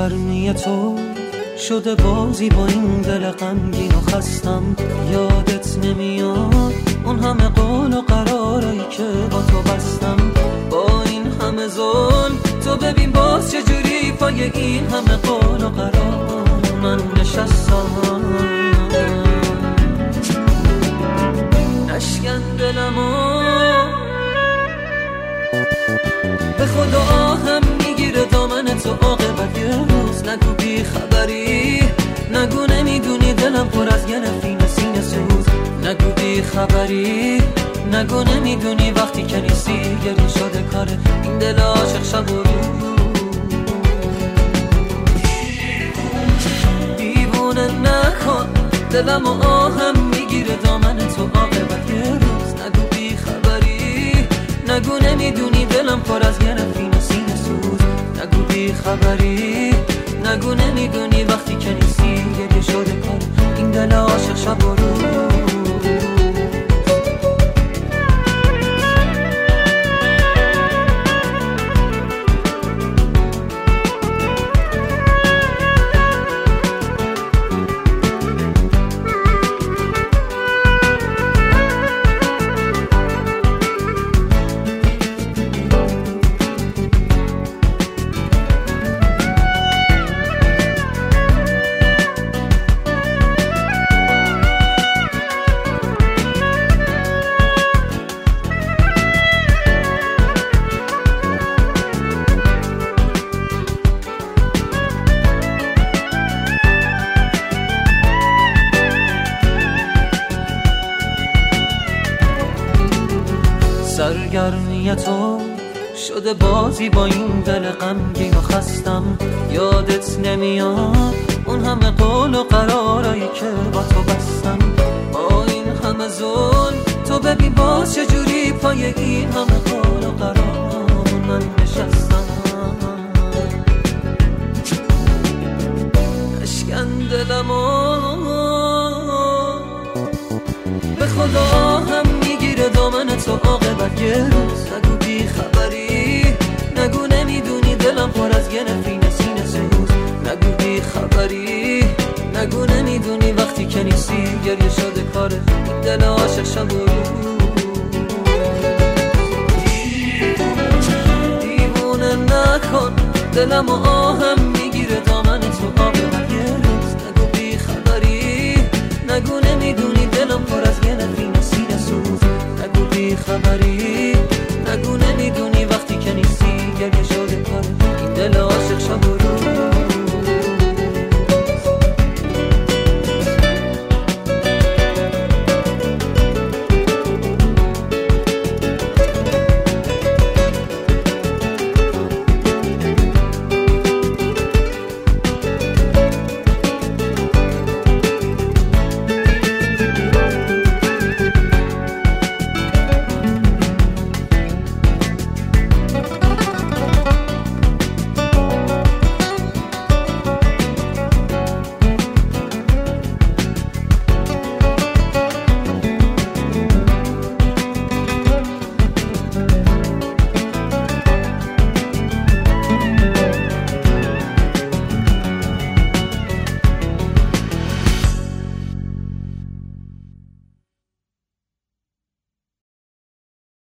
سرگرمی تو شده بازی با این دل غمگین و خستم. یادت نمیاد اون همه قول و قرارایی که با تو بستم؟ با این همه ظلم تو ببین باز چجوری پای این همه قول و قرار من نشستم. نشکن دلمو به خدا آهم میگیره دامن تو عاقبت یه روز. نگو بی خبری، نگو نمیدونی دلم پر از گرفتین سینه سوز. نگو بی خبری، نگو نمیدونی وقتی که نیستی گریه شده کاره این دل عاشق شب و روز. دیوونه نکن دلم و آهم میگیره دامن تو عاقبت یه روز. نگو بی خبری، نگو نمیدونی دلم پر از گرفتین سینه سوز. نگو بی خبری، نگو نمیدونی وقتی که نیستی گریه شده کار این دل عاشق شب و روز. سرگرمی تو شده بازی با این دل غمگین و خستم. یادت نمیاد اون همه قول و قرارایی که با تو بستم؟ با این همه ظلم تو ببین باز چجوری پای این همه قول و قرار من نشستم. نشکن دلمو به خدا هم میگیره دامن تو عاقبت یه روز. نگو بی خبری، نگو نمیدونی دلم پر از گرفتین سینه سوز. نگو بی خبری، نگو نمیدونی وقتی که نیستی گریه شده کار این دل عاشق شب و روز. دیوونه نکن دلم و آهم